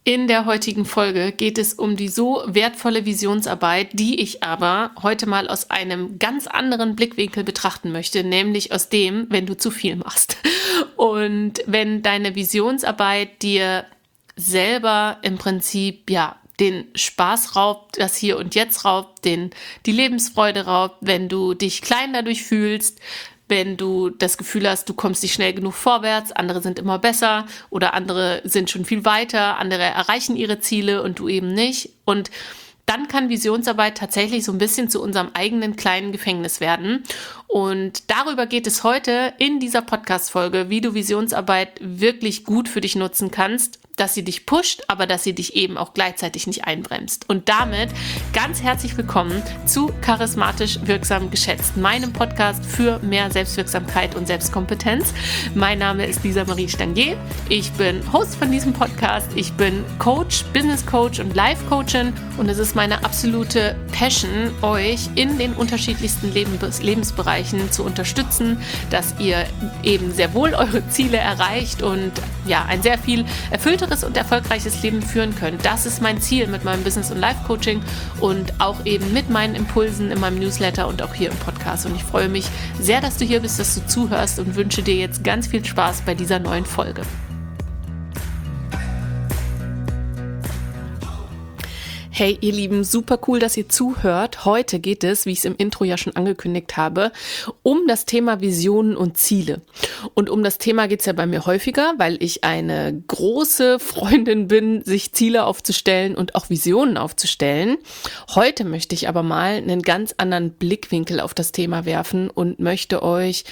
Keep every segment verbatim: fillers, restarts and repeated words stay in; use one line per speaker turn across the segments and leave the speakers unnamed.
In der heutigen Folge geht es um die so wertvolle Visionsarbeit, die ich aber heute mal aus einem ganz anderen Blickwinkel betrachten möchte, nämlich aus dem, wenn du zu viel machst. Und wenn deine Visionsarbeit dir selber im Prinzip, ja, den Spaß raubt, das Hier und Jetzt raubt, den, die Lebensfreude raubt, wenn du dich klein dadurch fühlst, wenn du das Gefühl hast, du kommst nicht schnell genug vorwärts, andere sind immer besser oder andere sind schon viel weiter, andere erreichen ihre Ziele und du eben nicht. Und dann kann Visionsarbeit tatsächlich so ein bisschen zu unserem eigenen kleinen Gefängnis werden. Und darüber geht es heute in dieser Podcast-Folge, wie du Visionsarbeit wirklich gut für dich nutzen kannst, dass sie dich pusht, aber dass sie dich eben auch gleichzeitig nicht einbremst. Und damit ganz herzlich willkommen zu Charismatisch Wirksam Geschätzt, meinem Podcast für mehr Selbstwirksamkeit und Selbstkompetenz. Mein Name ist Lisa Marie Stangier. Ich bin Host von diesem Podcast. Ich bin Coach, Business Coach und Life Coachin und es ist meine absolute Passion, euch in den unterschiedlichsten Lebens- Lebensbereichen zu unterstützen, dass ihr eben sehr wohl eure Ziele erreicht und ja, ein sehr viel erfüllteres und erfolgreiches Leben führen könnt. Das ist mein Ziel mit meinem Business- und Life-Coaching und auch eben mit meinen Impulsen in meinem Newsletter und auch hier im Podcast. Und ich freue mich sehr, dass du hier bist, dass du zuhörst und wünsche dir jetzt ganz viel Spaß bei dieser neuen Folge. Hey ihr Lieben, super cool, dass ihr zuhört. Heute geht es, wie ich es im Intro ja schon angekündigt habe, um das Thema Visionen und Ziele. Und um das Thema geht es ja bei mir häufiger, weil ich eine große Freundin bin, sich Ziele aufzustellen und auch Visionen aufzustellen. Heute möchte ich aber mal einen ganz anderen Blickwinkel auf das Thema werfen und möchte euch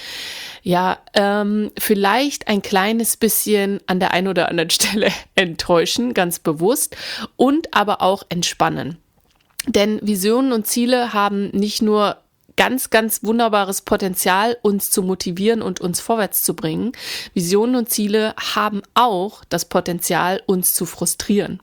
ja ähm, vielleicht ein kleines bisschen an der einen oder anderen Stelle enttäuschen, ganz bewusst, und aber auch entspannen. Denn Visionen und Ziele haben nicht nur ganz, ganz wunderbares Potenzial, uns zu motivieren und uns vorwärts zu bringen. Visionen und Ziele haben auch das Potenzial, uns zu frustrieren.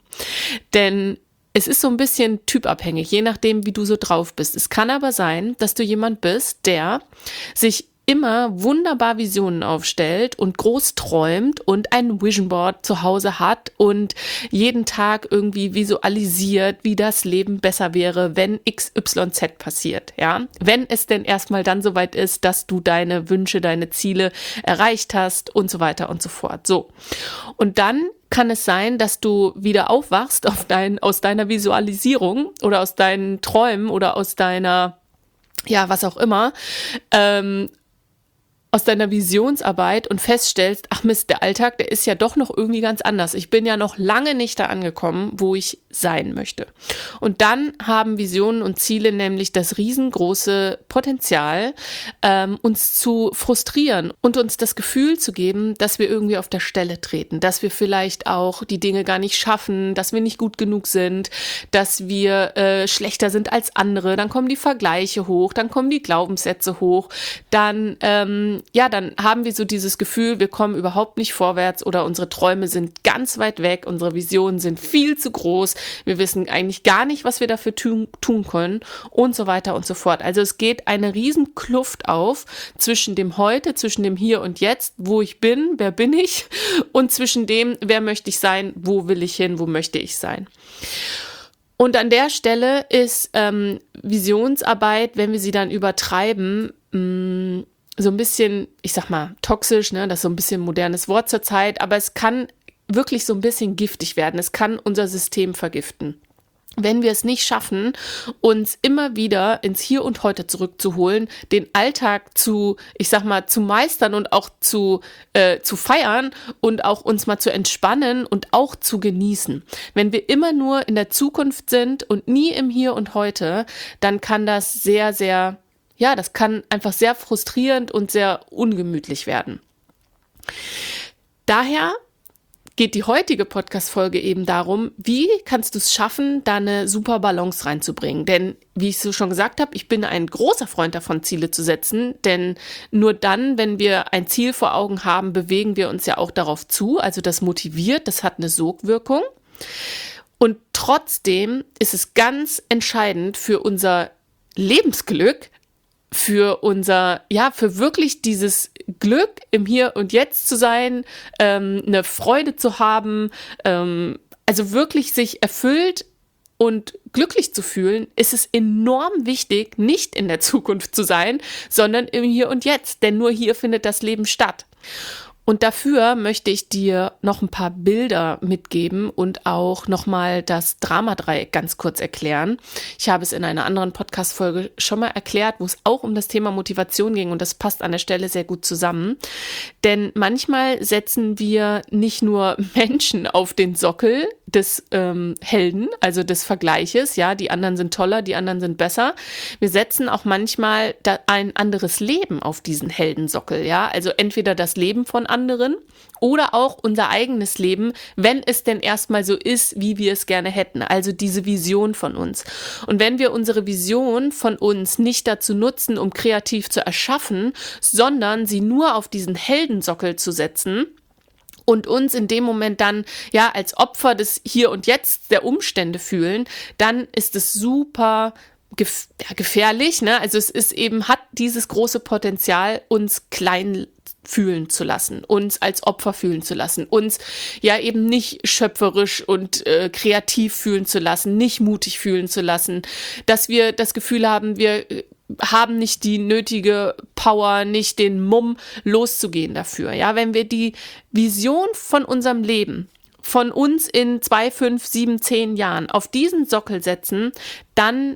Denn es ist so ein bisschen typabhängig, je nachdem, wie du so drauf bist. Es kann aber sein, dass du jemand bist, der sich immer wunderbar Visionen aufstellt und groß träumt und ein Vision Board zu Hause hat und jeden Tag irgendwie visualisiert, wie das Leben besser wäre, wenn X Y Z passiert, ja. Wenn es denn erstmal dann soweit ist, dass du deine Wünsche, deine Ziele erreicht hast und so weiter und so fort. So. Und dann kann es sein, dass du wieder aufwachst auf dein, aus deiner Visualisierung oder aus deinen Träumen oder aus deiner, ja, was auch immer, ähm, aus deiner Visionsarbeit und feststellst, ach Mist, der Alltag, der ist ja doch noch irgendwie ganz anders. Ich bin ja noch lange nicht da angekommen, wo ich sein möchte. Und dann haben Visionen und Ziele nämlich das riesengroße Potenzial, ähm, uns zu frustrieren und uns das Gefühl zu geben, dass wir irgendwie auf der Stelle treten, dass wir vielleicht auch die Dinge gar nicht schaffen, dass wir nicht gut genug sind, dass wir äh, schlechter sind als andere. Dann kommen die Vergleiche hoch, dann kommen die Glaubenssätze hoch, dann ähm, ja, dann haben wir so dieses Gefühl, wir kommen überhaupt nicht vorwärts oder unsere Träume sind ganz weit weg, unsere Visionen sind viel zu groß, wir wissen eigentlich gar nicht, was wir dafür tun, tun können und so weiter und so fort. Also es geht eine riesen Kluft auf zwischen dem Heute, zwischen dem Hier und Jetzt, wo ich bin, wer bin ich, und zwischen dem, wer möchte ich sein, wo will ich hin, wo möchte ich sein. Und an der Stelle ist ähm, Visionsarbeit, wenn wir sie dann übertreiben, mh, so ein bisschen, ich sag mal, toxisch, ne, das ist so ein bisschen ein modernes Wort zur Zeit, aber es kann wirklich so ein bisschen giftig werden. Es kann unser System vergiften. Wenn wir es nicht schaffen, uns immer wieder ins Hier und Heute zurückzuholen, den Alltag zu, ich sag mal, zu meistern und auch zu, äh, zu feiern und auch uns mal zu entspannen und auch zu genießen. Wenn wir immer nur in der Zukunft sind und nie im Hier und Heute, dann kann das sehr, sehr Ja, das kann einfach sehr frustrierend und sehr ungemütlich werden. Daher geht die heutige Podcast-Folge eben darum, wie kannst du es schaffen, da eine super Balance reinzubringen. Denn, wie ich so schon gesagt habe, ich bin ein großer Freund davon, Ziele zu setzen. Denn nur dann, wenn wir ein Ziel vor Augen haben, bewegen wir uns ja auch darauf zu. Also das motiviert, das hat eine Sogwirkung. Und trotzdem ist es ganz entscheidend für unser Lebensglück, für unser, ja, für wirklich dieses Glück im Hier und Jetzt zu sein, ähm, eine Freude zu haben, ähm, also wirklich sich erfüllt und glücklich zu fühlen, ist es enorm wichtig, nicht in der Zukunft zu sein, sondern im Hier und Jetzt, denn nur hier findet das Leben statt. Und dafür möchte ich dir noch ein paar Bilder mitgeben und auch nochmal das Dramadreieck ganz kurz erklären. Ich habe es in einer anderen Podcast-Folge schon mal erklärt, wo es auch um das Thema Motivation ging und das passt an der Stelle sehr gut zusammen. Denn manchmal setzen wir nicht nur Menschen auf den Sockel des ähm, Helden, also des Vergleiches, ja, die anderen sind toller, die anderen sind besser. Wir setzen auch manchmal da ein anderes Leben auf diesen Heldensockel, ja, also entweder das Leben von anderen oder auch unser eigenes Leben, wenn es denn erstmal so ist, wie wir es gerne hätten, also diese Vision von uns. Und wenn wir unsere Vision von uns nicht dazu nutzen, um kreativ zu erschaffen, sondern sie nur auf diesen Heldensockel zu setzen, und uns in dem Moment dann ja als Opfer des Hier und Jetzt der Umstände fühlen, dann ist es super gef- ja, gefährlich, ne? Also es ist eben, hat dieses große Potenzial, uns klein fühlen zu lassen, uns als Opfer fühlen zu lassen, uns ja eben nicht schöpferisch und äh, kreativ fühlen zu lassen, nicht mutig fühlen zu lassen, dass wir das Gefühl haben, wir äh, haben nicht die nötige Power, nicht den Mumm, loszugehen dafür. Ja, wenn wir die Vision von unserem Leben, von uns in zwei, fünf, sieben, zehn Jahren auf diesen Sockel setzen, dann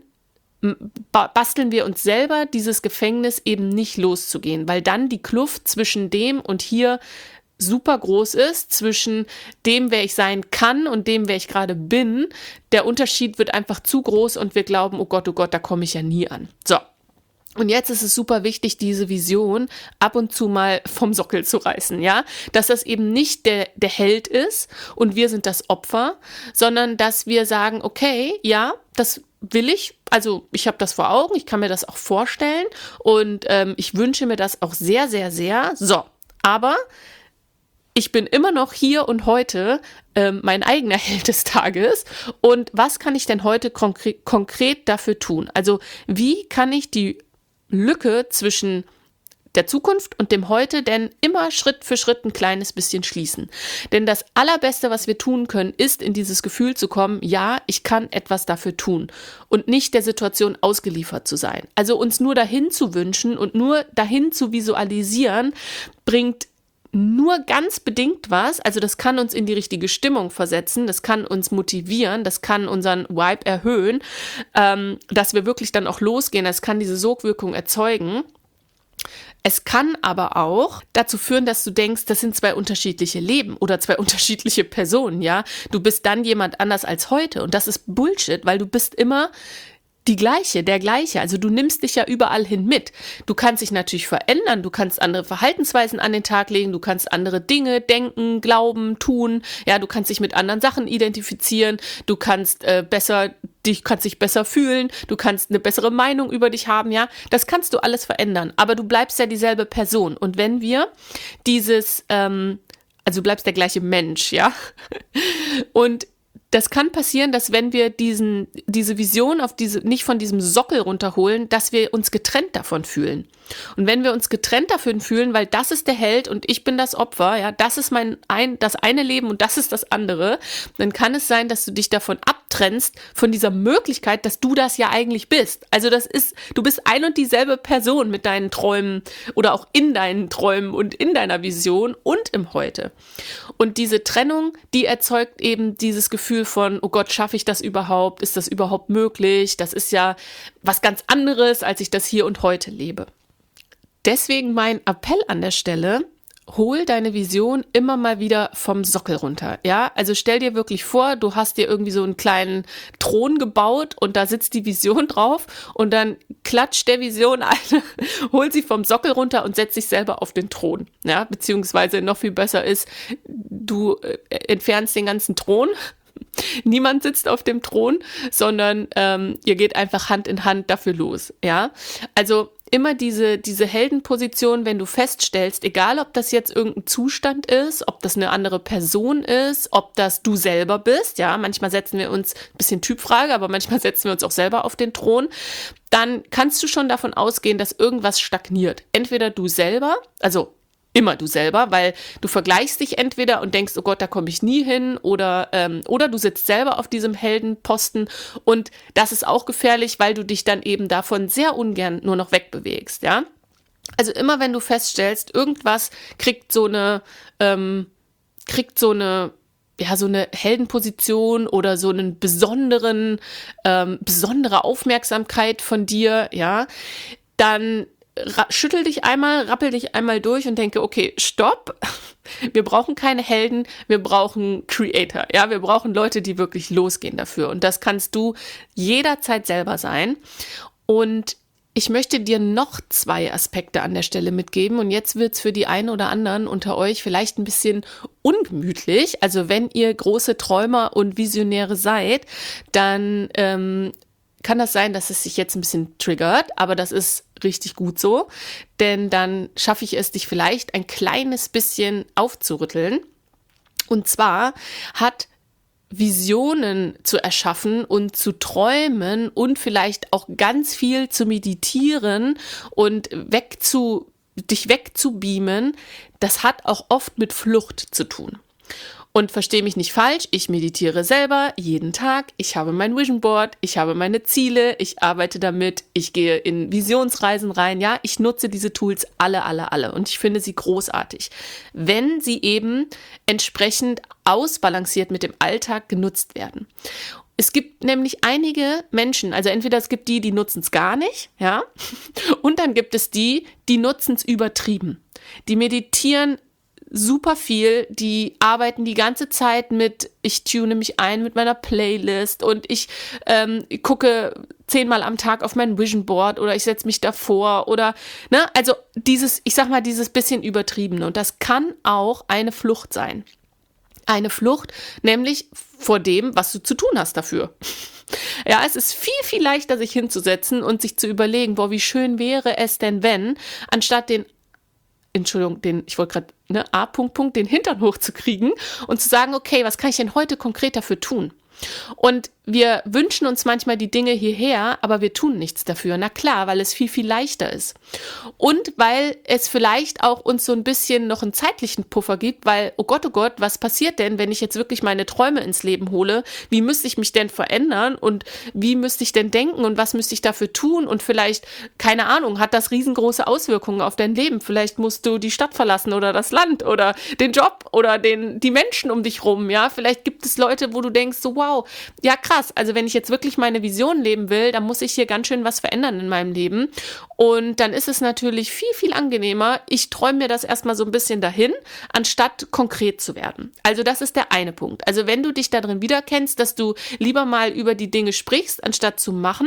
basteln wir uns selber dieses Gefängnis eben nicht loszugehen, weil dann die Kluft zwischen dem und hier super groß ist, zwischen dem, wer ich sein kann und dem, wer ich gerade bin. Der Unterschied wird einfach zu groß und wir glauben, oh Gott, oh Gott, da komme ich ja nie an. So. Und jetzt ist es super wichtig, diese Vision ab und zu mal vom Sockel zu reißen, ja, dass das eben nicht der, der Held ist und wir sind das Opfer, sondern dass wir sagen, okay, ja, das will ich, also ich habe das vor Augen, ich kann mir das auch vorstellen und ähm, ich wünsche mir das auch sehr, sehr, sehr. So, aber ich bin immer noch hier und heute ähm, mein eigener Held des Tages. Und was kann ich denn heute konkre- konkret dafür tun? Also wie kann ich die Lücke zwischen der Zukunft und dem Heute denn immer Schritt für Schritt ein kleines bisschen schließen? Denn das Allerbeste, was wir tun können, ist in dieses Gefühl zu kommen, ja, ich kann etwas dafür tun und nicht der Situation ausgeliefert zu sein. Also uns nur dahin zu wünschen und nur dahin zu visualisieren, bringt nur ganz bedingt was, also das kann uns in die richtige Stimmung versetzen, das kann uns motivieren, das kann unseren Vibe erhöhen, ähm, dass wir wirklich dann auch losgehen, das kann diese Sogwirkung erzeugen. Es kann aber auch dazu führen, dass du denkst, das sind zwei unterschiedliche Leben oder zwei unterschiedliche Personen, ja. Du bist dann jemand anders als heute und das ist Bullshit, weil du bist immer die gleiche, der gleiche. Also du nimmst dich ja überall hin mit. Du kannst dich natürlich verändern, du kannst andere Verhaltensweisen an den Tag legen, du kannst andere Dinge denken, glauben, tun. Ja, du kannst dich mit anderen Sachen identifizieren, du kannst äh, besser, dich kannst dich besser fühlen, du kannst eine bessere Meinung über dich haben, ja. Das kannst du alles verändern, aber du bleibst ja dieselbe Person. Und wenn wir dieses, ähm, also du bleibst der gleiche Mensch, ja. Und das kann passieren, dass wenn wir diesen, diese Vision auf diese, nicht von diesem Sockel runterholen, dass wir uns getrennt davon fühlen. Und wenn wir uns getrennt davon fühlen, weil das ist der Held und ich bin das Opfer, ja, das ist mein ein, das eine Leben und das ist das andere, dann kann es sein, dass du dich davon abtrennst, von dieser Möglichkeit, dass du das ja eigentlich bist. Also das ist, du bist ein und dieselbe Person mit deinen Träumen oder auch in deinen Träumen und in deiner Vision und im Heute. Und diese Trennung, die erzeugt eben dieses Gefühl von, oh Gott, schaffe ich das überhaupt? Ist das überhaupt möglich? Das ist ja was ganz anderes, als ich das hier und heute lebe. Deswegen mein Appell an der Stelle, hol deine Vision immer mal wieder vom Sockel runter, ja? Also stell dir wirklich vor, du hast dir irgendwie so einen kleinen Thron gebaut und da sitzt die Vision drauf und dann klatscht der Vision eine, hol sie vom Sockel runter und setz dich selber auf den Thron, ja? Beziehungsweise noch viel besser ist, du äh, entfernst den ganzen Thron. Niemand sitzt auf dem Thron, sondern ähm, ihr geht einfach Hand in Hand dafür los, ja? Also immer diese, diese Heldenposition, wenn du feststellst, egal ob das jetzt irgendein Zustand ist, ob das eine andere Person ist, ob das du selber bist, ja, manchmal setzen wir uns, ein bisschen Typfrage, aber manchmal setzen wir uns auch selber auf den Thron, dann kannst du schon davon ausgehen, dass irgendwas stagniert. Entweder du selber, also immer du selber, weil du vergleichst dich entweder und denkst, oh Gott, da komme ich nie hin, oder, ähm, oder du sitzt selber auf diesem Heldenposten, und das ist auch gefährlich, weil du dich dann eben davon sehr ungern nur noch wegbewegst, ja. Also immer wenn du feststellst, irgendwas kriegt so eine, ähm, kriegt so eine, ja, so eine Heldenposition oder so einen besonderen, ähm, besondere Aufmerksamkeit von dir, ja, dann ra- schüttel dich einmal, rappel dich einmal durch und denke, okay, stopp, wir brauchen keine Helden, wir brauchen Creator, ja, wir brauchen Leute, die wirklich losgehen dafür, und das kannst du jederzeit selber sein. Und ich möchte dir noch zwei Aspekte an der Stelle mitgeben, und jetzt wird's für die einen oder anderen unter euch vielleicht ein bisschen ungemütlich. Also wenn ihr große Träumer und Visionäre seid, dann ähm, kann das sein, dass es sich jetzt ein bisschen triggert, aber das ist richtig gut so, denn dann schaffe ich es, dich vielleicht ein kleines bisschen aufzurütteln. Und zwar hat Visionen zu erschaffen und zu träumen und vielleicht auch ganz viel zu meditieren und wegzu, dich wegzubeamen, das hat auch oft mit Flucht zu tun. Und verstehe mich nicht falsch, ich meditiere selber jeden Tag, ich habe mein Vision Board, ich habe meine Ziele, ich arbeite damit, ich gehe in Visionsreisen rein, ja, ich nutze diese Tools alle, alle, alle, und ich finde sie großartig, wenn sie eben entsprechend ausbalanciert mit dem Alltag genutzt werden. Es gibt nämlich einige Menschen, also entweder es gibt die, die nutzen es gar nicht, ja, und dann gibt es die, die nutzen es übertrieben. Die meditieren super viel, die arbeiten die ganze Zeit mit, ich tune mich ein mit meiner Playlist, und ich ähm, gucke zehnmal am Tag auf mein Vision Board, oder ich setze mich davor, oder, ne, also dieses, ich sag mal, dieses bisschen Übertriebene, und das kann auch eine Flucht sein. Eine Flucht, nämlich vor dem, was du zu tun hast dafür. Ja, es ist viel, viel leichter, sich hinzusetzen und sich zu überlegen, boah, wie schön wäre es denn, wenn, anstatt den Entschuldigung, den, ich wollte gerade, ne, A, Punkt, Punkt, den Hintern hochzukriegen und zu sagen, okay, was kann ich denn heute konkret dafür tun? Und wir wünschen uns manchmal die Dinge hierher, aber wir tun nichts dafür. Na klar, weil es viel, viel leichter ist. Und weil es vielleicht auch uns so ein bisschen noch einen zeitlichen Puffer gibt, weil, oh Gott, oh Gott, was passiert denn, wenn ich jetzt wirklich meine Träume ins Leben hole? Wie müsste ich mich denn verändern, und wie müsste ich denn denken, und was müsste ich dafür tun? Und vielleicht, keine Ahnung, hat das riesengroße Auswirkungen auf dein Leben. Vielleicht musst du die Stadt verlassen oder das Land oder den Job oder den, die Menschen um dich rum, ja? Vielleicht gibt es Leute, wo du denkst, so wow, ja krass, also wenn ich jetzt wirklich meine Vision leben will, dann muss ich hier ganz schön was verändern in meinem Leben, und dann ist es natürlich viel, viel angenehmer, ich träume mir das erstmal so ein bisschen dahin, anstatt konkret zu werden. Also das ist der eine Punkt. Also wenn du dich darin wiederkennst, dass du lieber mal über die Dinge sprichst, anstatt zu machen,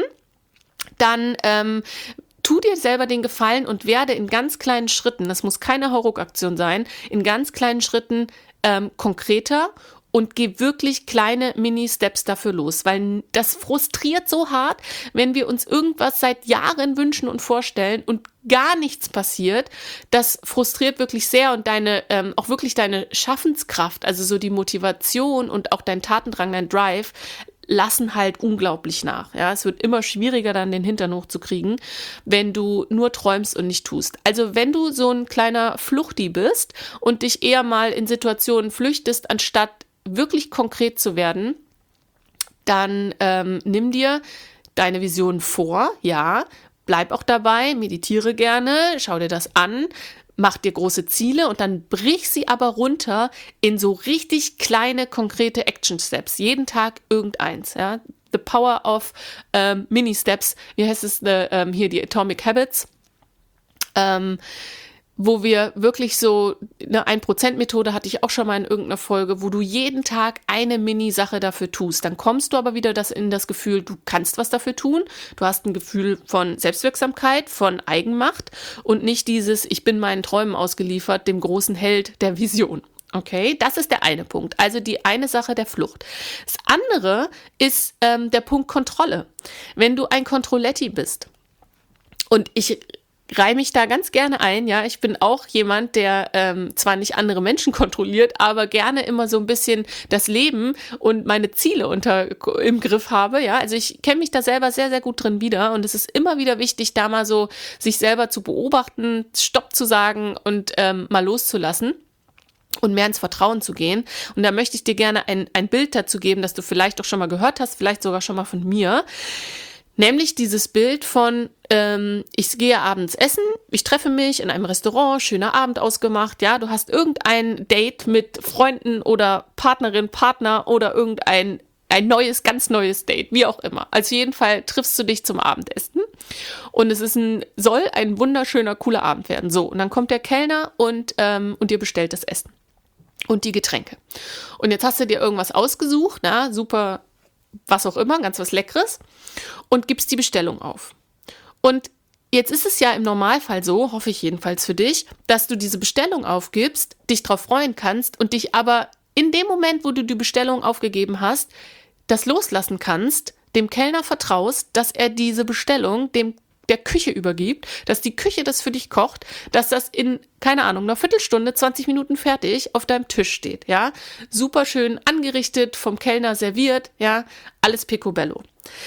dann ähm, tu dir selber den Gefallen und werde in ganz kleinen Schritten, das muss keine Hauruck-Aktion sein, in ganz kleinen Schritten ähm, konkreter, und geh wirklich kleine Mini-Steps dafür los, weil das frustriert so hart, wenn wir uns irgendwas seit Jahren wünschen und vorstellen und gar nichts passiert. Das frustriert wirklich sehr, und deine, ähm, auch wirklich deine Schaffenskraft, also so die Motivation und auch dein Tatendrang, dein Drive, lassen halt unglaublich nach. Ja, es wird immer schwieriger, dann den Hintern hochzukriegen, wenn du nur träumst und nicht tust. Also wenn du so ein kleiner Fluchti bist und dich eher mal in Situationen flüchtest, anstatt wirklich konkret zu werden, dann ähm, nimm dir deine Vision vor, ja, bleib auch dabei, meditiere gerne, schau dir das an, mach dir große Ziele, und dann brich sie aber runter in so richtig kleine, konkrete Action-Steps. Jeden Tag irgendeins, ja. The power of ähm, Mini-Steps, wie heißt es, the, ähm, hier die Atomic Habits, ähm, wo wir wirklich so, eine ein Prozent Methode hatte ich auch schon mal in irgendeiner Folge, wo du jeden Tag eine Mini-Sache dafür tust. Dann kommst du aber wieder das in das Gefühl, du kannst was dafür tun. Du hast ein Gefühl von Selbstwirksamkeit, von Eigenmacht, und nicht dieses, ich bin meinen Träumen ausgeliefert, dem großen Held der Vision. Okay, das ist der eine Punkt. Also die eine Sache der Flucht. Das andere ist ähm, der Punkt Kontrolle. Wenn du ein Controlletti bist, und ich reihe mich da ganz gerne ein, ja, ich bin auch jemand, der ähm, zwar nicht andere Menschen kontrolliert, aber gerne immer so ein bisschen das Leben und meine Ziele unter im Griff habe, ja, also ich kenne mich da selber sehr, sehr gut drin wieder und es ist immer wieder wichtig, da mal so sich selber zu beobachten, Stopp zu sagen und ähm, mal loszulassen und mehr ins Vertrauen zu gehen. Und da möchte ich dir gerne ein, ein Bild dazu geben, das du vielleicht auch schon mal gehört hast, vielleicht sogar schon mal von mir. Nämlich dieses Bild von, ähm, ich gehe abends essen, ich treffe mich in einem Restaurant, schöner Abend ausgemacht, ja, du hast irgendein Date mit Freunden oder Partnerin, Partner oder irgendein ein neues, ganz neues Date, wie auch immer. Also jeden Fall triffst du dich zum Abendessen und es ist ein, soll ein wunderschöner, cooler Abend werden. So, und dann kommt der Kellner und, ähm, und dir bestellt das Essen und die Getränke. Und jetzt hast du dir irgendwas ausgesucht, na, super, was auch immer, ganz was Leckeres und gibst die Bestellung auf. Und jetzt ist es ja im Normalfall so, hoffe ich jedenfalls für dich, dass du diese Bestellung aufgibst, dich drauf freuen kannst und dich aber in dem Moment, wo du die Bestellung aufgegeben hast, das loslassen kannst, dem Kellner vertraust, dass er diese Bestellung dem der Küche übergibt, dass die Küche das für dich kocht, dass das in, keine Ahnung, einer Viertelstunde, zwanzig Minuten fertig auf deinem Tisch steht, ja. Super schön angerichtet, vom Kellner serviert, ja, alles picobello.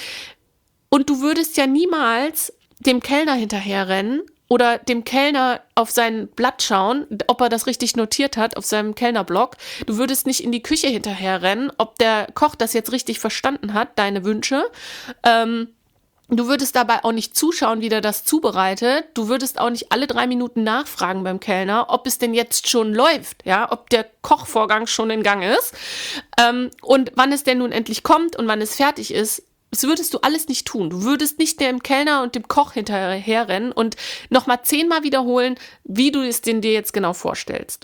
Und du würdest ja niemals dem Kellner hinterherrennen oder dem Kellner auf sein Blatt schauen, ob er das richtig notiert hat auf seinem Kellnerblock. Du würdest nicht in die Küche hinterherrennen, ob der Koch das jetzt richtig verstanden hat, deine Wünsche. Ähm, Du würdest dabei auch nicht zuschauen, wie der das zubereitet. Du würdest auch nicht alle drei Minuten nachfragen beim Kellner, ob es denn jetzt schon läuft, ja, ob der Kochvorgang schon in Gang ist ähm, und wann es denn nun endlich kommt und wann es fertig ist. Das würdest du alles nicht tun. Du würdest nicht dem Kellner und dem Koch hinterherrennen und nochmal zehnmal wiederholen, wie du es denn dir jetzt genau vorstellst.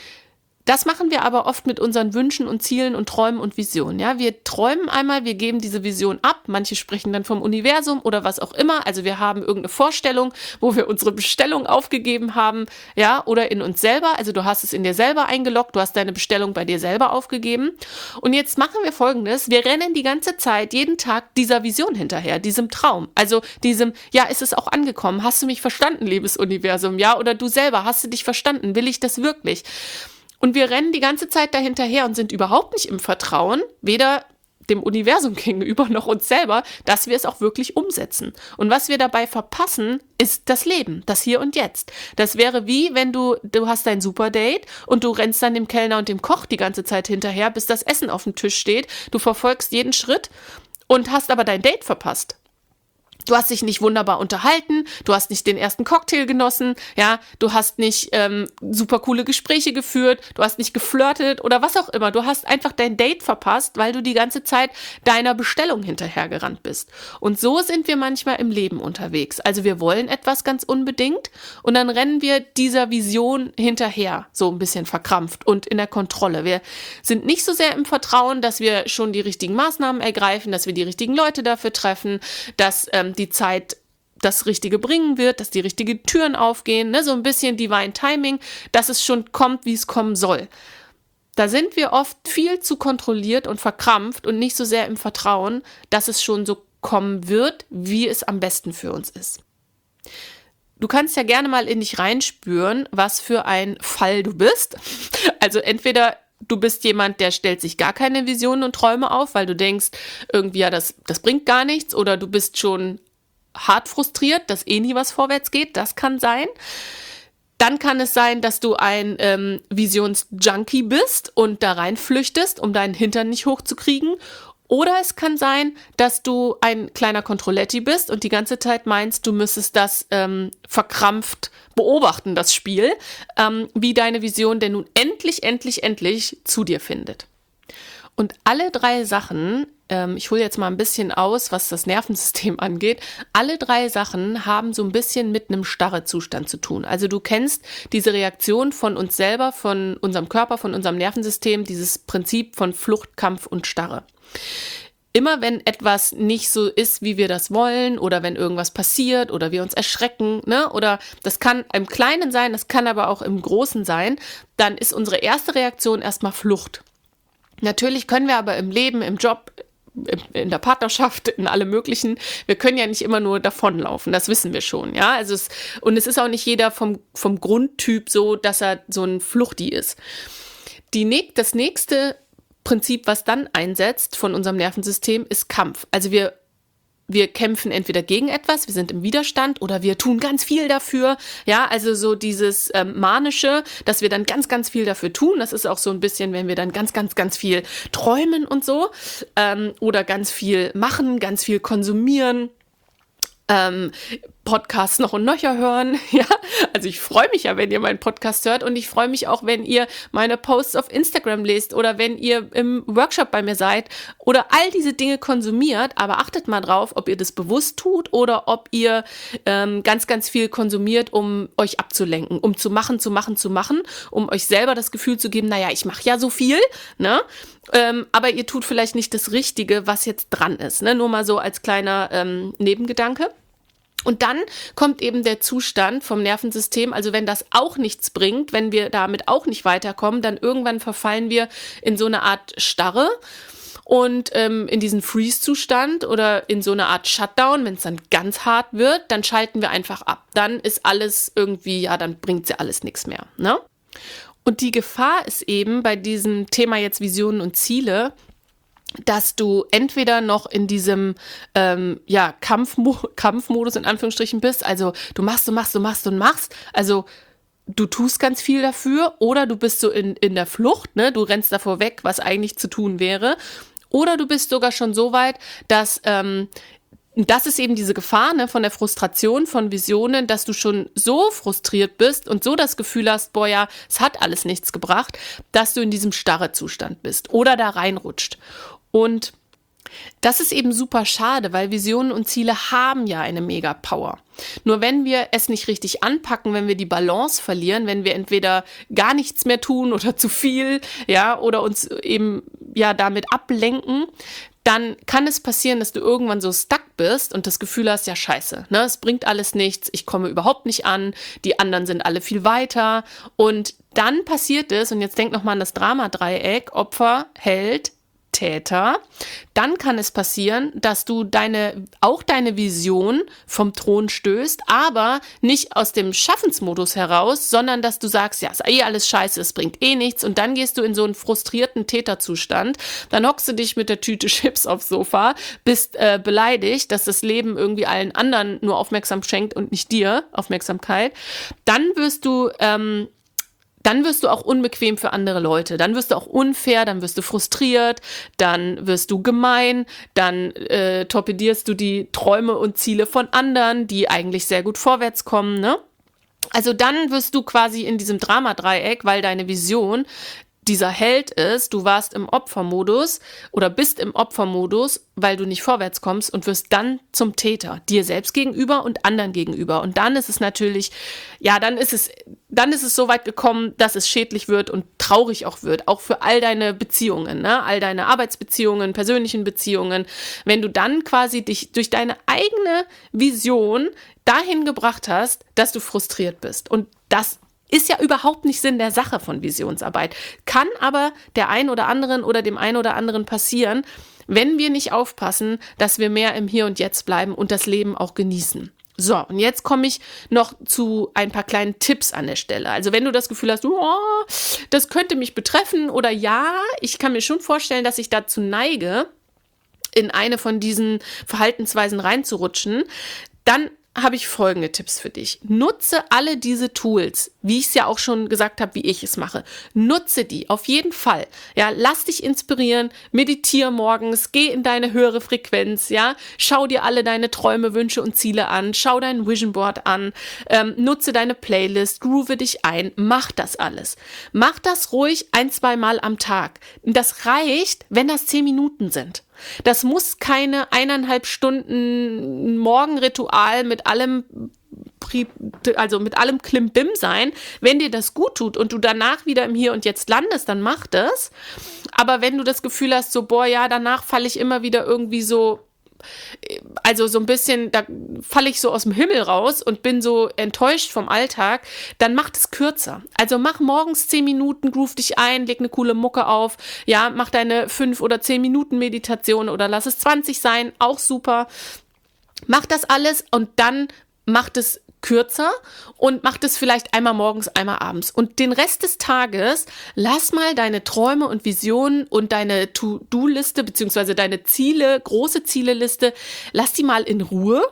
Das machen wir aber oft mit unseren Wünschen und Zielen und Träumen und Visionen. Ja, wir träumen einmal, wir geben diese Vision ab. Manche sprechen dann vom Universum oder was auch immer. Also wir haben irgendeine Vorstellung, wo wir unsere Bestellung aufgegeben haben, ja, oder in uns selber. Also du hast es in dir selber eingeloggt, du hast deine Bestellung bei dir selber aufgegeben. Und jetzt machen wir Folgendes: Wir rennen die ganze Zeit, jeden Tag dieser Vision hinterher, diesem Traum. Also diesem, ja, ist es auch angekommen? Hast du mich verstanden, liebes Universum? Ja, oder du selber, hast du dich verstanden? Will ich das wirklich? Und wir rennen die ganze Zeit dahinterher und sind überhaupt nicht im Vertrauen, weder dem Universum gegenüber noch uns selber, dass wir es auch wirklich umsetzen. Und was wir dabei verpassen, ist das Leben, das Hier und Jetzt. Das wäre wie, wenn du, du hast dein Superdate und du rennst dann dem Kellner und dem Koch die ganze Zeit hinterher, bis das Essen auf dem Tisch steht. Du verfolgst jeden Schritt und hast aber dein Date verpasst. Du hast dich nicht wunderbar unterhalten, du hast nicht den ersten Cocktail genossen, ja, du hast nicht ähm, super coole Gespräche geführt, du hast nicht geflirtet oder was auch immer. Du hast einfach dein Date verpasst, weil du die ganze Zeit deiner Bestellung hinterhergerannt bist. Und so sind wir manchmal im Leben unterwegs. Also wir wollen etwas ganz unbedingt und dann rennen wir dieser Vision hinterher, so ein bisschen verkrampft und in der Kontrolle. Wir sind nicht so sehr im Vertrauen, dass wir schon die richtigen Maßnahmen ergreifen, dass wir die richtigen Leute dafür treffen, dass ähm, die Zeit das Richtige bringen wird, dass die richtigen Türen aufgehen, ne? So ein bisschen Divine Timing, dass es schon kommt, wie es kommen soll. Da sind wir oft viel zu kontrolliert und verkrampft und nicht so sehr im Vertrauen, dass es schon so kommen wird, wie es am besten für uns ist. Du kannst ja gerne mal in dich reinspüren, was für ein Fall du bist. Also entweder du bist jemand, der stellt sich gar keine Visionen und Träume auf, weil du denkst, irgendwie, ja, das, das bringt gar nichts. Oder du bist schon hart frustriert, dass eh nie was vorwärts geht. Das kann sein. Dann kann es sein, dass du ein ähm, Visionsjunkie bist und da reinflüchtest, um deinen Hintern nicht hochzukriegen. Oder es kann sein, dass du ein kleiner Controletti bist und die ganze Zeit meinst, du müsstest das ähm, verkrampft beobachten, das Spiel, ähm, wie deine Vision denn nun endlich, endlich, endlich zu dir findet. Und alle drei Sachen, ähm, ich hole jetzt mal ein bisschen aus, was das Nervensystem angeht, alle drei Sachen haben so ein bisschen mit einem Starrezustand zu tun. Also du kennst diese Reaktion von uns selber, von unserem Körper, von unserem Nervensystem, dieses Prinzip von Flucht, Kampf und Starre. Immer wenn etwas nicht so ist, wie wir das wollen, oder wenn irgendwas passiert oder wir uns erschrecken, ne, oder das kann im Kleinen sein, das kann aber auch im Großen sein, dann ist unsere erste Reaktion erstmal Flucht. Natürlich können wir aber im Leben, im Job, in der Partnerschaft, in alle möglichen. Wir können ja nicht immer nur davonlaufen, das wissen wir schon, ja. Also es, und es ist auch nicht jeder vom, vom Grundtyp so, dass er so ein Fluchti ist. Die, das nächste Prinzip, was dann einsetzt von unserem Nervensystem, ist Kampf. Also wir Wir kämpfen entweder gegen etwas, wir sind im Widerstand oder wir tun ganz viel dafür. Ja, also so dieses ähm, Manische, dass wir dann ganz, ganz viel dafür tun. Das ist auch so ein bisschen, wenn wir dann ganz, ganz, ganz viel träumen und so. Ähm, oder ganz viel machen, ganz viel konsumieren. Ähm, Podcasts noch und nöcher hören, ja, also ich freue mich ja, wenn ihr meinen Podcast hört und ich freue mich auch, wenn ihr meine Posts auf Instagram lest oder wenn ihr im Workshop bei mir seid oder all diese Dinge konsumiert, aber achtet mal drauf, ob ihr das bewusst tut oder ob ihr ähm, ganz, ganz viel konsumiert, um euch abzulenken, um zu machen, zu machen, zu machen, um euch selber das Gefühl zu geben, naja, ich mache ja so viel, ne, ähm, aber ihr tut vielleicht nicht das Richtige, was jetzt dran ist, ne, nur mal so als kleiner ähm, Nebengedanke. Und dann kommt eben der Zustand vom Nervensystem, also wenn das auch nichts bringt, wenn wir damit auch nicht weiterkommen, dann irgendwann verfallen wir in so eine Art Starre und ähm, in diesen Freeze-Zustand oder in so eine Art Shutdown, wenn es dann ganz hart wird, dann schalten wir einfach ab. Dann ist alles irgendwie, ja, dann bringt ja alles nichts mehr, ne? Und die Gefahr ist eben bei diesem Thema jetzt Visionen und Ziele, dass du entweder noch in diesem ähm, ja, Kampfmo- Kampfmodus in Anführungsstrichen bist, also du machst, du machst, du machst und machst, also du tust ganz viel dafür oder du bist so in, in der Flucht, ne? Du rennst davor weg, was eigentlich zu tun wäre, oder du bist sogar schon so weit, dass ähm, das ist eben diese Gefahr, ne, von der Frustration, von Visionen, dass du schon so frustriert bist und so das Gefühl hast, boah ja, es hat alles nichts gebracht, dass du in diesem Starre-Zustand bist oder da reinrutscht. Und das ist eben super schade, weil Visionen und Ziele haben ja eine Mega-Power. Nur wenn wir es nicht richtig anpacken, wenn wir die Balance verlieren, wenn wir entweder gar nichts mehr tun oder zu viel, ja, oder uns eben ja damit ablenken, dann kann es passieren, dass du irgendwann so stuck bist und das Gefühl hast, ja scheiße, ne, es bringt alles nichts, ich komme überhaupt nicht an, die anderen sind alle viel weiter und dann passiert es, und jetzt denk nochmal an das Dramadreieck, Opfer, Held, Täter, dann kann es passieren, dass du deine, auch deine Vision vom Thron stößt, aber nicht aus dem Schaffensmodus heraus, sondern dass du sagst, ja, ist eh alles scheiße, es bringt eh nichts, und dann gehst du in so einen frustrierten Täterzustand, dann hockst du dich mit der Tüte Chips aufs Sofa, bist äh, beleidigt, dass das Leben irgendwie allen anderen nur Aufmerksamkeit schenkt und nicht dir Aufmerksamkeit, dann wirst du ähm, Dann wirst du auch unbequem für andere Leute, dann wirst du auch unfair, dann wirst du frustriert, dann wirst du gemein, dann äh, torpedierst du die Träume und Ziele von anderen, die eigentlich sehr gut vorwärts kommen, ne? Also dann wirst du quasi in diesem Dramadreieck, weil deine Vision dieser Held ist, du warst im Opfermodus oder bist im Opfermodus, weil du nicht vorwärts kommst, und wirst dann zum Täter, dir selbst gegenüber und anderen gegenüber. Und dann ist es natürlich, ja, dann ist es, dann ist es so weit gekommen, dass es schädlich wird und traurig auch wird, auch für all deine Beziehungen, ne? All deine Arbeitsbeziehungen, persönlichen Beziehungen. Wenn du dann quasi dich durch deine eigene Vision dahin gebracht hast, dass du frustriert bist. Und das ist ja überhaupt nicht Sinn der Sache von Visionsarbeit. Kann aber der einen oder anderen oder dem einen oder anderen passieren, wenn wir nicht aufpassen, dass wir mehr im Hier und Jetzt bleiben und das Leben auch genießen. So, und jetzt komme ich noch zu ein paar kleinen Tipps an der Stelle. Also wenn du das Gefühl hast, oh, das könnte mich betreffen, oder ja, ich kann mir schon vorstellen, dass ich dazu neige, in eine von diesen Verhaltensweisen reinzurutschen, dann habe ich folgende Tipps für dich. Nutze alle diese Tools, wie ich es ja auch schon gesagt habe, wie ich es mache. Nutze die auf jeden Fall. Ja, lass dich inspirieren, meditiere morgens, geh in deine höhere Frequenz, ja, schau dir alle deine Träume, Wünsche und Ziele an, schau dein Vision Board an, ähm, nutze deine Playlist, groove dich ein, mach das alles. Mach das ruhig ein, zwei Mal am Tag. Das reicht, wenn das zehn Minuten sind. Das muss keine eineinhalb Stunden Morgenritual mit allem, also mit allem Klimbim sein. Wenn dir das gut tut und du danach wieder im Hier und Jetzt landest, dann mach das. Aber wenn du das Gefühl hast, so, boah, ja, danach falle ich immer wieder irgendwie so also so ein bisschen, da falle ich so aus dem Himmel raus und bin so enttäuscht vom Alltag, dann mach es kürzer. Also mach morgens zehn Minuten, groove dich ein, leg eine coole Mucke auf, ja, mach deine fünf oder zehn Minuten Meditation oder lass es zwanzig sein, auch super. Mach das alles und dann macht es kürzer und mach das vielleicht einmal morgens, einmal abends. Und den Rest des Tages lass mal deine Träume und Visionen und deine To-Do-Liste beziehungsweise deine Ziele, große Zieleliste, lass die mal in Ruhe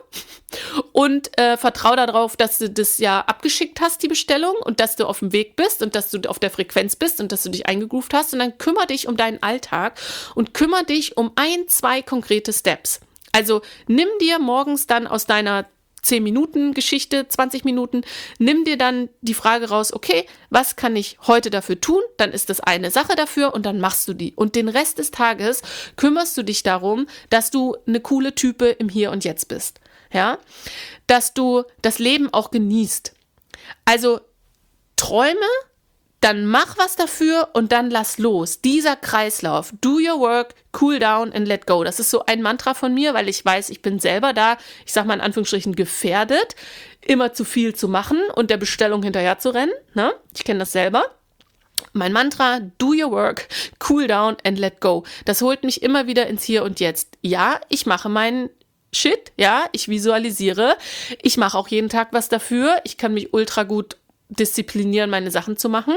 und äh, vertrau darauf, dass du das ja abgeschickt hast, die Bestellung, und dass du auf dem Weg bist und dass du auf der Frequenz bist und dass du dich eingegroovt hast. Und dann kümmere dich um deinen Alltag und kümmere dich um ein, zwei konkrete Steps. Also nimm dir morgens dann aus deiner zehn Minuten Geschichte, zwanzig Minuten, nimm dir dann die Frage raus, okay, was kann ich heute dafür tun? Dann ist das eine Sache dafür und dann machst du die. Und den Rest des Tages kümmerst du dich darum, dass du eine coole Type im Hier und Jetzt bist. Ja? Dass du das Leben auch genießt. Also träume, dann mach was dafür und dann lass los. Dieser Kreislauf, do your work, cool down and let go. Das ist so ein Mantra von mir, weil ich weiß, ich bin selber da, ich sag mal in Anführungsstrichen gefährdet, immer zu viel zu machen und der Bestellung hinterher zu rennen. Ne? Ich kenne das selber. Mein Mantra, do your work, cool down and let go. Das holt mich immer wieder ins Hier und Jetzt. Ja, ich mache meinen Shit, ja, ich visualisiere. Ich mache auch jeden Tag was dafür. Ich kann mich ultra gut disziplinieren, meine Sachen zu machen.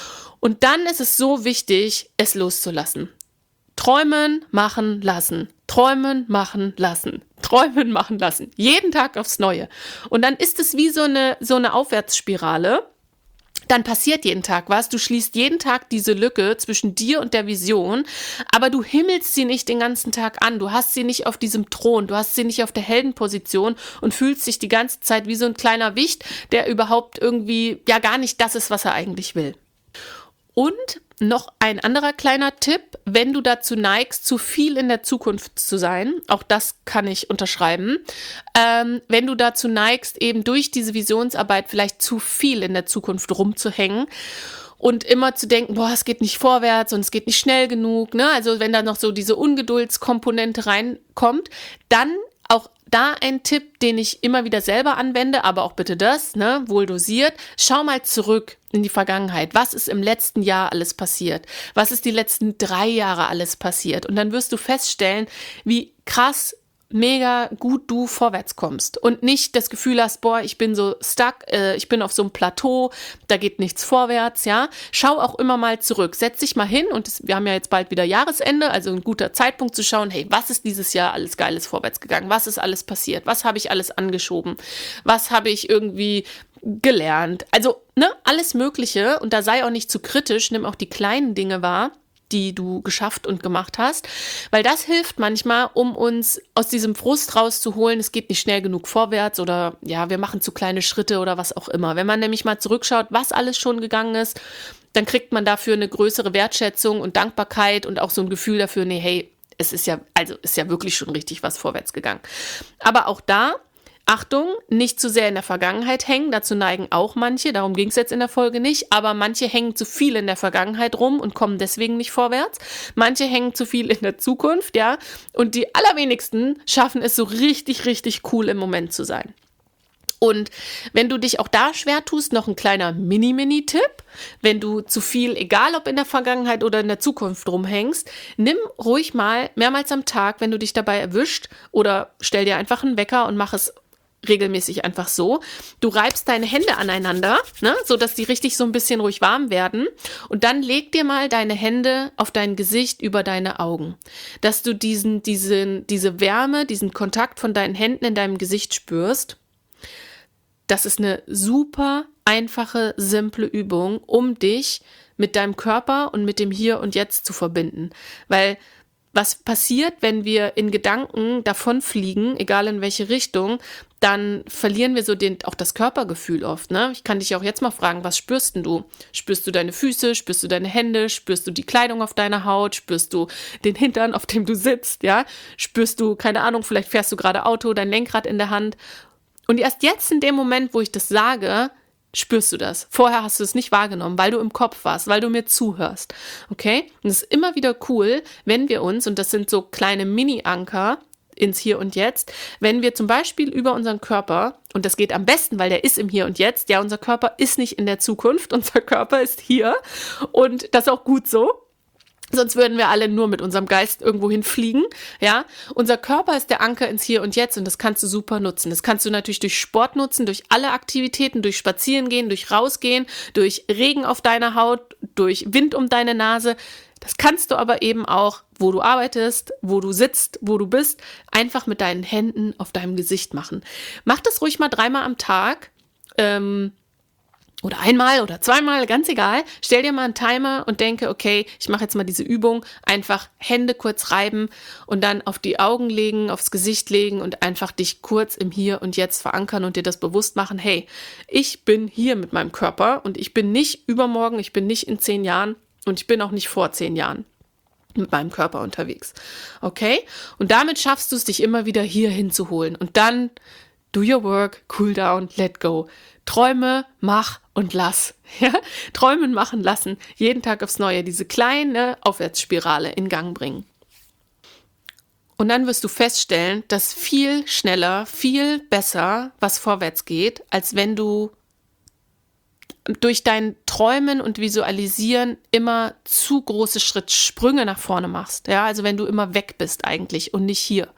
Und dann ist es so wichtig, es loszulassen. Träumen, machen, lassen. Träumen, machen, lassen. Träumen, machen, lassen. Jeden Tag aufs Neue. Und dann ist es wie so eine, so eine Aufwärtsspirale. Dann passiert jeden Tag was. Du schließt jeden Tag diese Lücke zwischen dir und der Vision, aber du himmelst sie nicht den ganzen Tag an. Du hast sie nicht auf diesem Thron, du hast sie nicht auf der Heldenposition und fühlst dich die ganze Zeit wie so ein kleiner Wicht, der überhaupt irgendwie ja gar nicht das ist, was er eigentlich will. Und noch ein anderer kleiner Tipp, wenn du dazu neigst, zu viel in der Zukunft zu sein, auch das kann ich unterschreiben, ähm, wenn du dazu neigst, eben durch diese Visionsarbeit vielleicht zu viel in der Zukunft rumzuhängen und immer zu denken, boah, es geht nicht vorwärts und es geht nicht schnell genug, ne? Also wenn da noch so diese Ungeduldskomponente reinkommt, dann auch da ein Tipp, den ich immer wieder selber anwende, aber auch bitte das, ne, wohl dosiert. Schau mal zurück in die Vergangenheit. Was ist im letzten Jahr alles passiert? Was ist die letzten drei Jahre alles passiert? Und dann wirst du feststellen, wie krass, mega gut du vorwärts kommst und nicht das Gefühl hast, boah, ich bin so stuck, äh, ich bin auf so einem Plateau, da geht nichts vorwärts, ja. Schau auch immer mal zurück, setz dich mal hin und das, wir haben ja jetzt bald wieder Jahresende, also ein guter Zeitpunkt zu schauen, hey, was ist dieses Jahr alles Geiles vorwärts gegangen? Was ist alles passiert? Was habe ich alles angeschoben? Was habe ich irgendwie gelernt? Also, ne, alles Mögliche, und da sei auch nicht zu kritisch, nimm auch die kleinen Dinge wahr, die du geschafft und gemacht hast, weil das hilft manchmal, um uns aus diesem Frust rauszuholen, es geht nicht schnell genug vorwärts oder ja, wir machen zu kleine Schritte oder was auch immer. Wenn man nämlich mal zurückschaut, was alles schon gegangen ist, dann kriegt man dafür eine größere Wertschätzung und Dankbarkeit und auch so ein Gefühl dafür, nee, hey, es ist ja, also ist ja wirklich schon richtig was vorwärts gegangen. Aber auch da, Achtung, nicht zu sehr in der Vergangenheit hängen, dazu neigen auch manche, darum ging es jetzt in der Folge nicht, aber manche hängen zu viel in der Vergangenheit rum und kommen deswegen nicht vorwärts. Manche hängen zu viel in der Zukunft, ja, und die allerwenigsten schaffen es so richtig, richtig cool im Moment zu sein. Und wenn du dich auch da schwer tust, noch ein kleiner Mini-Mini-Tipp, wenn du zu viel, egal ob in der Vergangenheit oder in der Zukunft rumhängst, nimm ruhig mal mehrmals am Tag, wenn du dich dabei erwischt, oder stell dir einfach einen Wecker und mach es regelmäßig einfach so. Du reibst deine Hände aneinander, ne, so dass die richtig so ein bisschen ruhig warm werden, und dann leg dir mal deine Hände auf dein Gesicht über deine Augen, dass du diesen, diesen, diese Wärme, diesen Kontakt von deinen Händen in deinem Gesicht spürst. Das ist eine super einfache, simple Übung, um dich mit deinem Körper und mit dem Hier und Jetzt zu verbinden, weil was passiert, wenn wir in Gedanken davonfliegen, egal in welche Richtung, dann verlieren wir so den, auch das Körpergefühl oft. Ne? Ich kann dich auch jetzt mal fragen, was spürst denn du? Spürst du deine Füße? Spürst du deine Hände? Spürst du die Kleidung auf deiner Haut? Spürst du den Hintern, auf dem du sitzt? Ja? Spürst du, keine Ahnung, vielleicht fährst du gerade Auto, dein Lenkrad in der Hand. Und erst jetzt in dem Moment, wo ich das sage, spürst du das. Vorher hast du es nicht wahrgenommen, weil du im Kopf warst, weil du mir zuhörst. Okay? Und es ist immer wieder cool, wenn wir uns, und das sind so kleine Mini-Anker ins Hier und Jetzt, wenn wir zum Beispiel über unseren Körper, und das geht am besten, weil der ist im Hier und Jetzt, ja, unser Körper ist nicht in der Zukunft, unser Körper ist hier und das ist auch gut so. Sonst würden wir alle nur mit unserem Geist irgendwo hinfliegen, ja. Unser Körper ist der Anker ins Hier und Jetzt und das kannst du super nutzen. Das kannst du natürlich durch Sport nutzen, durch alle Aktivitäten, durch Spazierengehen, durch Rausgehen, durch Regen auf deiner Haut, durch Wind um deine Nase. Das kannst du aber eben auch, wo du arbeitest, wo du sitzt, wo du bist, einfach mit deinen Händen auf deinem Gesicht machen. Mach das ruhig mal dreimal am Tag, ähm, oder einmal oder zweimal, ganz egal. Stell dir mal einen Timer und denke, okay, ich mache jetzt mal diese Übung. Einfach Hände kurz reiben und dann auf die Augen legen, aufs Gesicht legen und einfach dich kurz im Hier und Jetzt verankern und dir das bewusst machen. Hey, ich bin hier mit meinem Körper und ich bin nicht übermorgen, ich bin nicht in zehn Jahren und ich bin auch nicht vor zehn Jahren mit meinem Körper unterwegs. Okay? Und damit schaffst du es, dich immer wieder hier hinzuholen. Und dann do your work, cool down, let go. Träume, mach und lass. Ja? Träumen, machen, lassen. Jeden Tag aufs Neue diese kleine Aufwärtsspirale in Gang bringen. Und dann wirst du feststellen, dass viel schneller, viel besser was vorwärts geht, als wenn du durch dein Träumen und Visualisieren immer zu große Schrittsprünge nach vorne machst. Ja? Also wenn du immer weg bist eigentlich und nicht hier.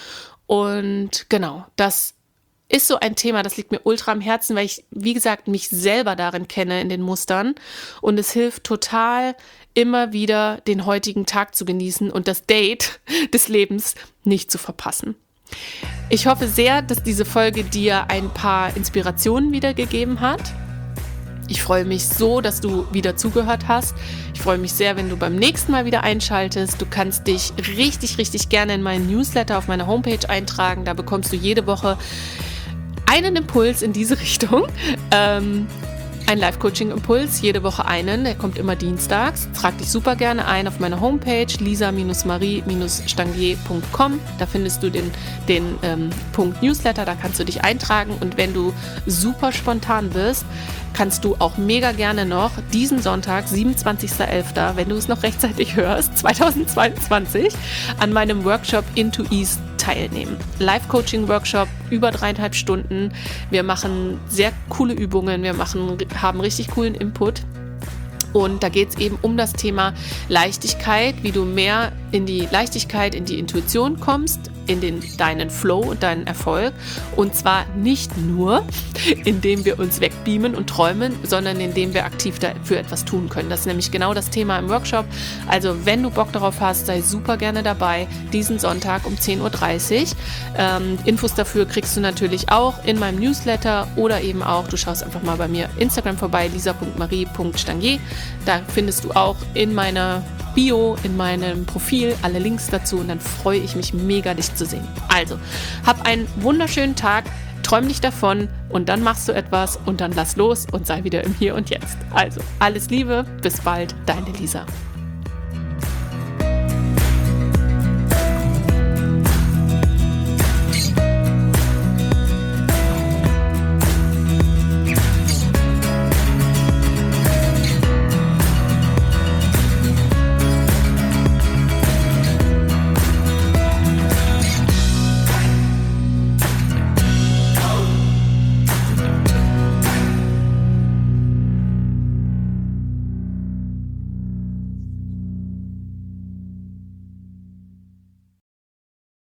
Und genau, das ist so ein Thema, das liegt mir ultra am Herzen, weil ich, wie gesagt, mich selber darin kenne in den Mustern und es hilft total, immer wieder den heutigen Tag zu genießen und das Date des Lebens nicht zu verpassen. Ich hoffe sehr, dass diese Folge dir ein paar Inspirationen wiedergegeben hat. Ich freue mich so, dass du wieder zugehört hast. Ich freue mich sehr, wenn du beim nächsten Mal wieder einschaltest. Du kannst dich richtig, richtig gerne in meinen Newsletter auf meiner Homepage eintragen. Da bekommst du jede Woche einen Impuls in diese Richtung. Ähm, ein Live-Coaching-Impuls, jede Woche einen. Der kommt immer dienstags. Trag dich super gerne ein auf meine Homepage lisa marie stangier punkt com. Da findest du den, den ähm, Punkt Newsletter. Da kannst du dich eintragen. Und wenn du super spontan bist, kannst du auch mega gerne noch diesen Sonntag, siebenundzwanzigster elfter, wenn du es noch rechtzeitig hörst, zweitausendzweiundzwanzig, an meinem Workshop Into Ease teilnehmen. Live-Coaching-Workshop, über dreieinhalb Stunden. Wir machen sehr coole Übungen, wir machen, haben richtig coolen Input. Und da geht es eben um das Thema Leichtigkeit, wie du mehr in die Leichtigkeit, in die Intuition kommst, in den, deinen Flow und deinen Erfolg. Und zwar nicht nur, indem wir uns wegbeamen und träumen, sondern indem wir aktiv dafür etwas tun können. Das ist nämlich genau das Thema im Workshop. Also wenn du Bock darauf hast, sei super gerne dabei, diesen Sonntag um zehn Uhr dreißig. Ähm, Infos dafür kriegst du natürlich auch in meinem Newsletter oder eben auch, du schaust einfach mal bei mir Instagram vorbei, lisa punkt marie punkt stangier. Da findest du auch in meiner Bio, in meinem Profil alle Links dazu und dann freue ich mich mega, dich zu sehen. Also, hab einen wunderschönen Tag, träum dich davon und dann machst du etwas und dann lass los und sei wieder im Hier und Jetzt. Also, alles Liebe, bis bald, deine Lisa.